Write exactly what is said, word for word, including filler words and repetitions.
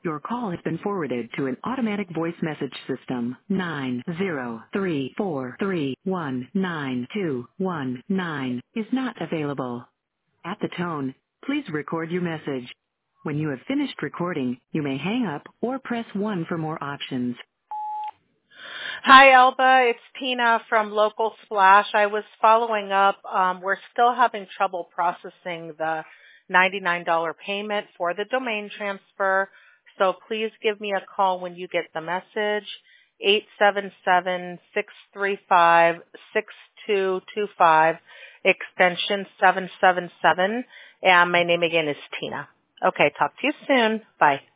Your call has been forwarded to an automatic voice message system. nine zero three four three one nine two one nine is not available. At the tone, please record your message. When you have finished recording, you may hang up or press one for more options. Hi, Elba. It's Tina from Local Splash. I was following up. Um, we're still having trouble processing the ninety-nine dollars payment for the domain transfer. So please give me a call when you get the message. eight seven seven, six three five, six two two five, extension seven seven seven. And my name again is Tina. Okay, talk to you soon. Bye.